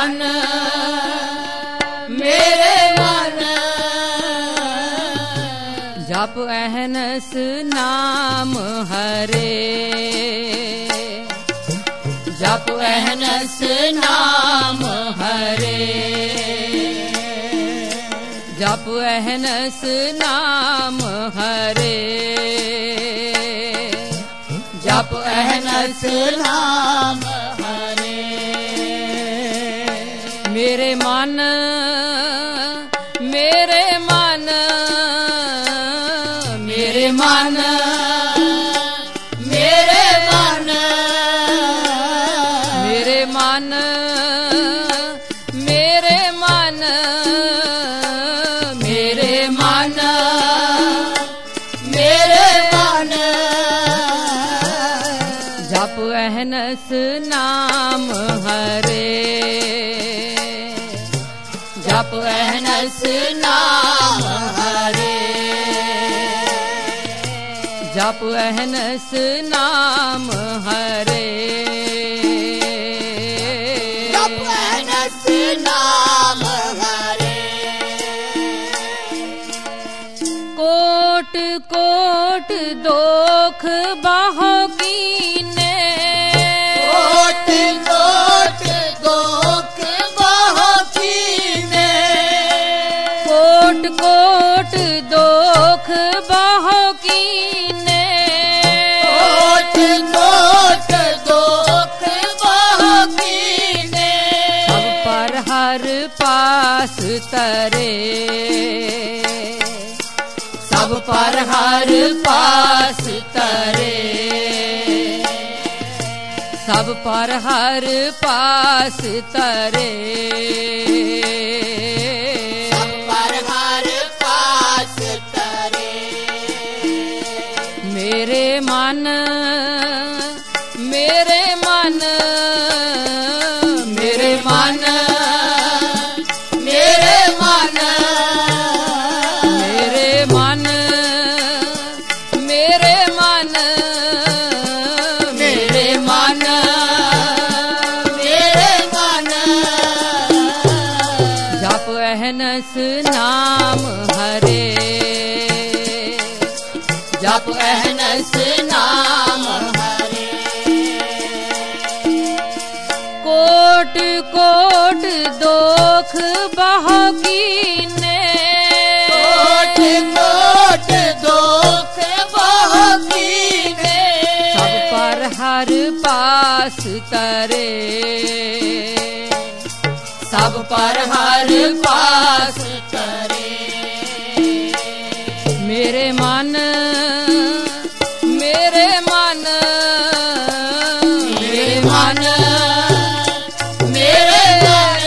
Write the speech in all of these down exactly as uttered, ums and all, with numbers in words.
मन मेरे मन जप अहनस नाम हरे जप अहनस नाम हरे जप अहनस नाम हरे जप अहनस नाम हरे मेरे मन मेरे मन मेरे मन मेरे मन मेरे मन मेरे मन मेरे मन मेरे मन जप अहनस नाम हरे जप अहनस नाम हरे जप अहनस नाम हरे जप अहनस नाम हरे कोट कोट दोख बाहो कीने कोट कोट दोख बाहो कीने कोट कोट दोख बाहो कीने कोट कोट दोख बाहो कीने सब पर हर पास तरे सब पर हर पास तरे सब पर हर पास तरे सब पर हर पास तरे मेरे मन मेरे मन मेरे मन मेरे मन मेरे मन मेरे मन मेरे मन मेरे मन जप अहनस नाम हरे जप अहनस नाम हरे कोट कोट दोख बाहो कीने कोट कोट दोख बाहो कीने सब पर हर पास तरे सब पर हर पास तरे मेरे मन मेरे मन मेरे मन मेरे मन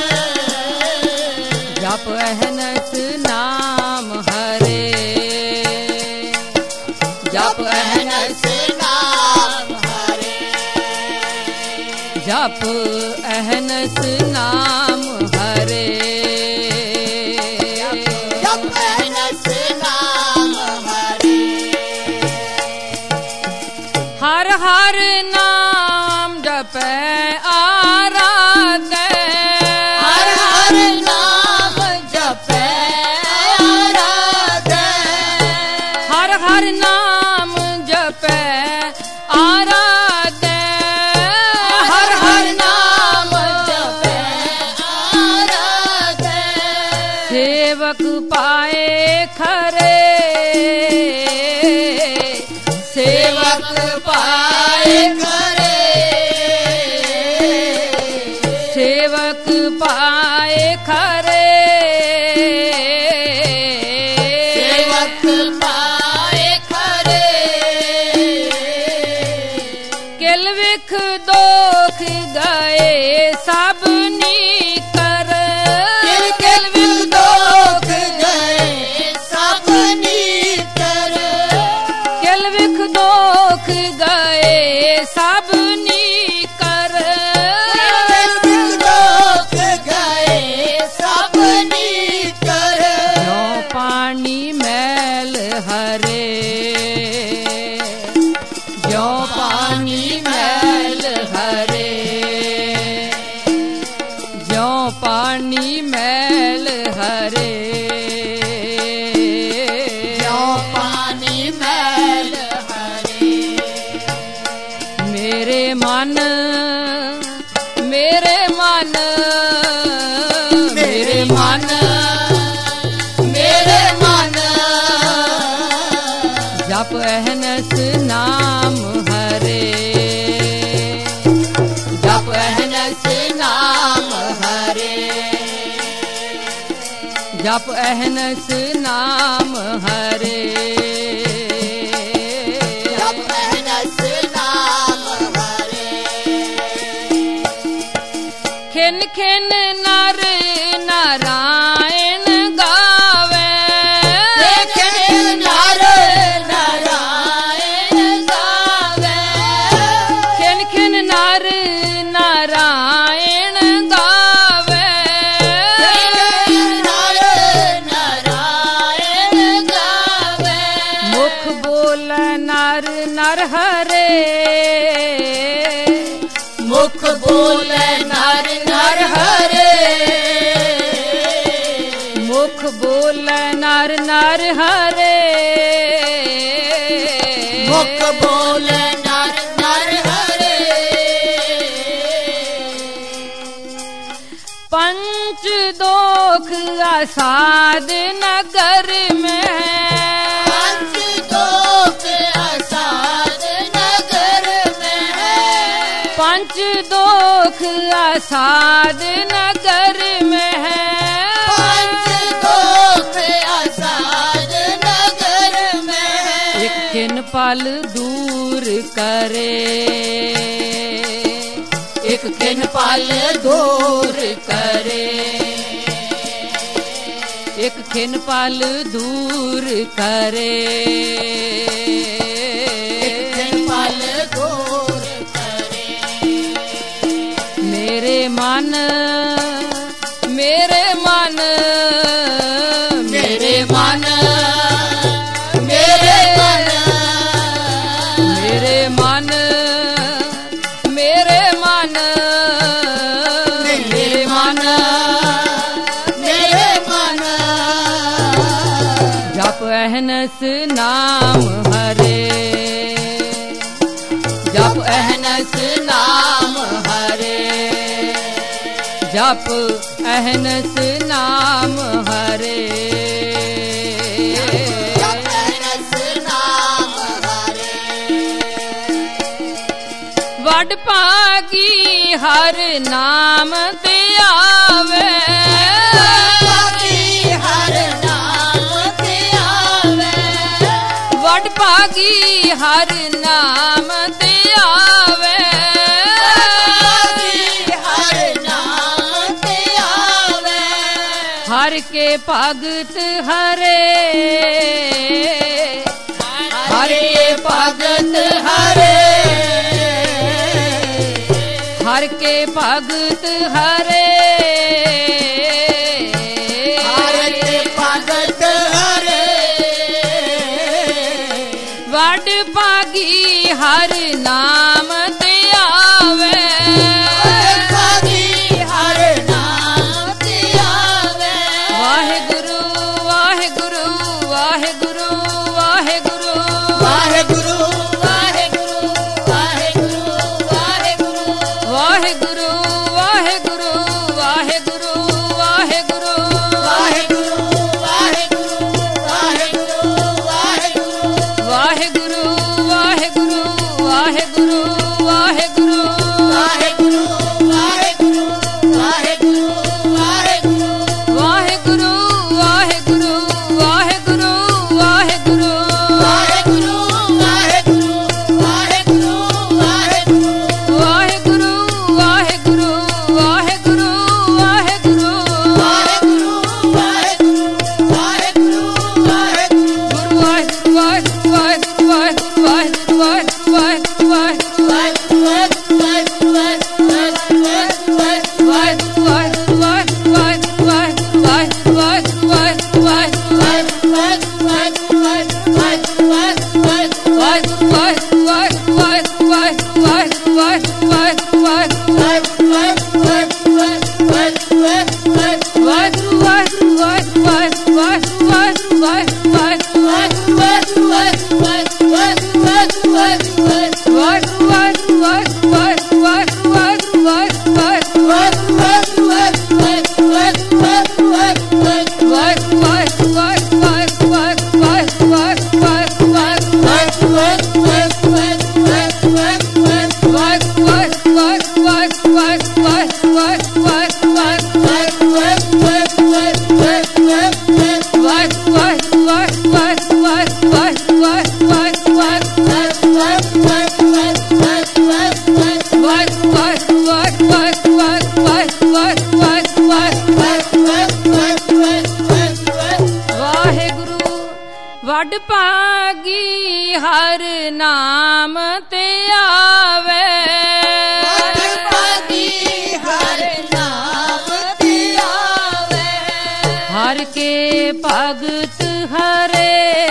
जप अहनस नाम हरे जप अहनस नाम हरे जप अहनस नाम हरे जप अहनस नाम हरे हर हर नाम जपै आराधै हर हर नाम जपै आराधै हर हर नाम जपै आराधै हर हर नाम जपै आराधै सेवक पाए खरे सेवक पाए खरे सेवक पाए खरे सेवक पाए खरे किल विख दोख गए सब नीकर किल किल विख दोख गए सब नीकर किल विख दोख गए सब नीकर दोख गए सब नीकर जो पानी मैल हरे जो पानी मैल हरे पानी मैल हरे, ज्यों पानी मैल हरे। मेरे मन मेरे मन मेरे मन मेरे मन जप अहनस नाम हरे, जप अहनस नाम हरे, जप अहनस नाम हरे, जप अहनस नाम हरे। खिन खिन नर नारायण गावे, खिन नर नारायण गावे, खिन खिन नर नारायण गावे, खिन नर नारायण गावे। मुख बोल नर नर हरे, मुख बोल नर नर हरे, मुख बोल नर नर हरे, मुख बोल नर नर हरे। पंच दोख असाद नगर में, पंच दोख असाद नगर में है, पंच दोख असाद नगर में है, पंच दोख असाद नगर में है। एक खिन पल दूर करे, एक खिन पल दूर करे, एक खिन पल दूर करे, एक खिन पल दूर करे। मेरे मन मेरे मन मेरे मन मेरे मन मेरे मन मेरे मन मेरे मन मेरे मन जप अहनस नाम हरे, जप अहनस नाम हरे, जप अहनस नाम हरे, जप अहनस नाम हरे। वड पागी हर नाम ते आवे, पागी हर नाम ते आवे, वड पागी हर नाम ते आवे, पागी हर नाम ते आवे। हर के भगत हरे, हर के भगत हरे, हर के भगत हरे, हर के भगत हरे। वड पागी हर नाम ते आवे, पागी हर नाम ते आवे। वाहेगुरु वाहेगुरु वाहेगुरु वाहेगुरु वाहेगुरु वाहेगुरु वाहेगुरु वाहेगुरु वाहेगुरु वाहेगुरु वाहेगुरु पागी हर नाम ते आवे, हर पागी हर नाम ते आवे, हर के भगत हरे,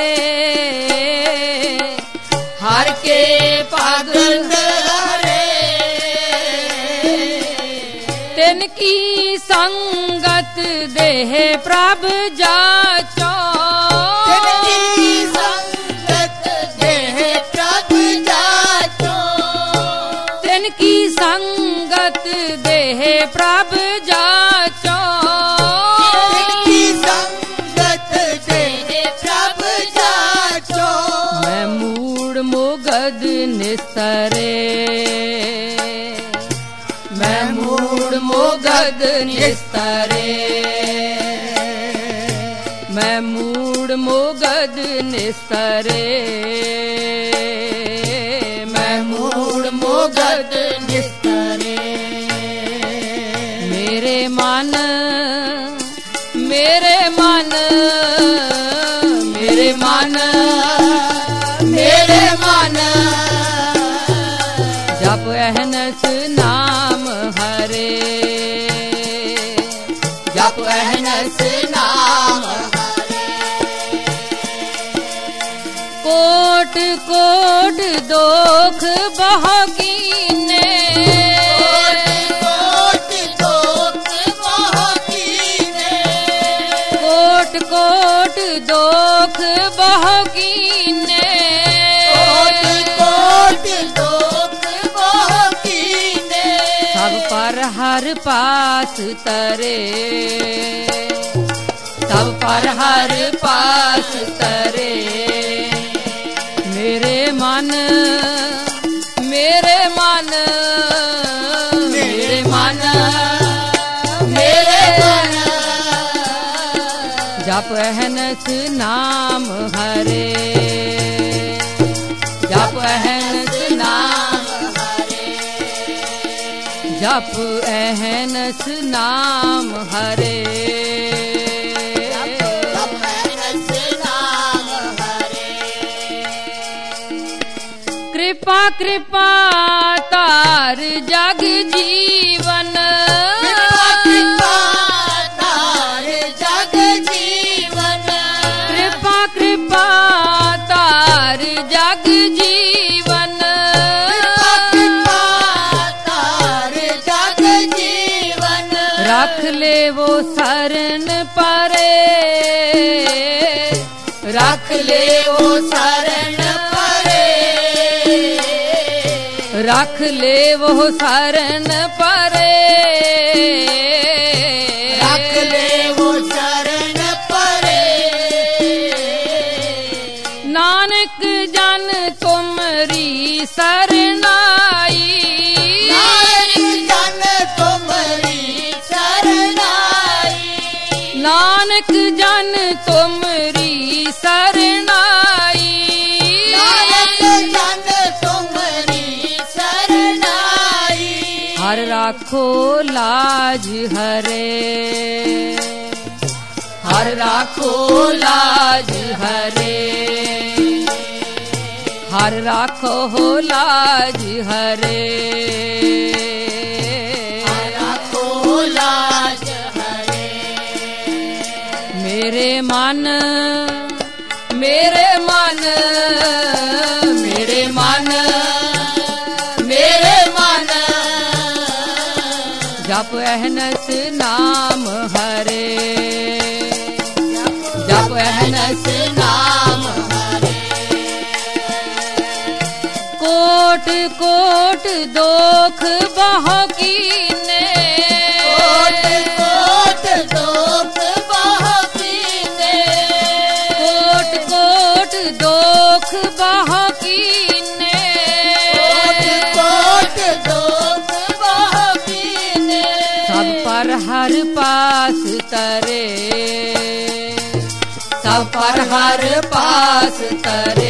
हर के भगत हरे, तिनकी संगत देह प्रभ जाचो, तिनकी संगत देह प्रभ जाचो, तिनकी संगत देह प्रभ जाचो, तिनकी संगत देह प्रभ जाचो, मैं मूड मोगद निस्तरे, मैं मूड मोगद निस्तरे, मैं मूड मोगद निस्तरे, मैं मूड मोगद निस्तरे, मेरे मन मेरे मन मेरे मन मेरे मन जप अहनस नाम हरे, जप अहनस नाम हरे, कोट कोट दोख बहकीने, कोट कोट बहकीने, कोट कोट दोख बहकीने, कोट कोट दोख बहकीने, सब पर हर पास तरे, सब पर हर पास तरे, मेरे मन मेरे मन मेरे मन मेरे मन जप अहनस नाम हरे, जप अहनस नाम हरे, जप अहनस नाम हरे, कृपा कृपा तार जग जीवन, कृपा तार जग जीवन, कृपा कृपा तार जग जीवन, कृपा तार जग जीवन, रख ले वो शरण परे, रख ले वो शरण परे, रख ले वो शरण परे, रख ले वो शरण परे, नानक जन तुमरी शरणाई, नानक जन तुमरी शरणाई, नानक जन तुमरी शरणाई, नानक जन तुमरी शरणाई, हर राखो लाज हरे, हर राखो लाज हरे, हर राखो लाज हरे, राखो लाज हरे, मेरे मन मेरे मन मेरे मन मेरे मन जप अहनस नाम हरे, जप अहनस नाम हरे, कोट कोट दोख बहकीने, कोट कोट दोख बहकीने, कोट कोट दोख बहकीने, कोट कोट दोख बहकीने, सब पर हर पास तरे, सब पर हर पास तरे,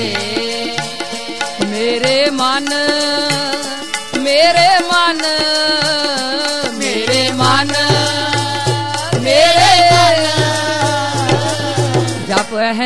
मेरे मन मेरे मन मेरे मन मेरे मन जप है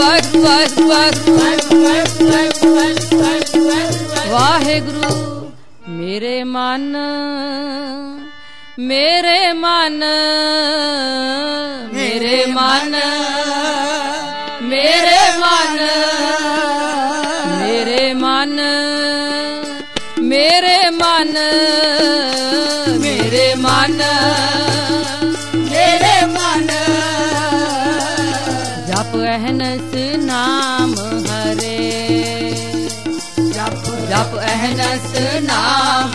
ਵਾਹਿਗੁਰੂ ਵਾਹਿਗੁਰੂ ਵਾਹਿਗੁਰੂ ਵਾਹਿਗੁਰੂ ਮੇਰੇ ਮਨ ਮੇਰੇ ਮਨ ਮੇਰੇ ਮਨ ਮੇਰੇ ਮਨ ਮੇਰੇ ਮਨ ਮੇਰੇ ਮਨ ਮੇਰੇ ਮਨ ਮੇਰੇ ਮਨ ਜਪ ਅਹਨਸ ਨਾਮ ਹਰੇ ਜਪ ਜਪ ਅਹਨਸ ਨਾਮ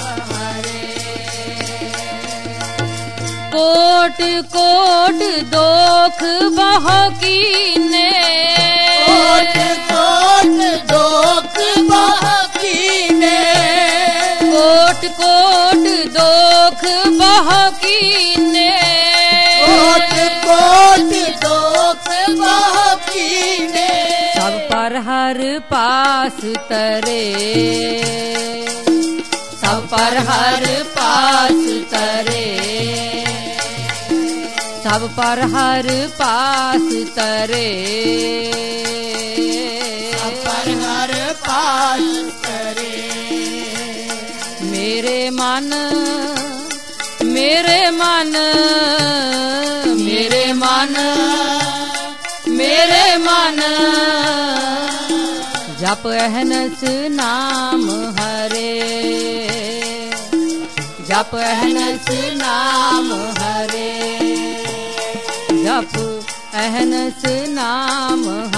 कोट कोट दोख बहो कीने कोट कोट दोख बहो कीने कोट कोट दोख बहो कीने कोट कोट दोख बहो कीने सब पर हर पास तरे सब पर हर पास तरे सब पर हर पास तरे सब पर हर पास तरे मेरे मन मेरे मन मेरे मन मेरे मन जप अहनस नाम हरे जप अहनस नाम हरे जप अहनस नाम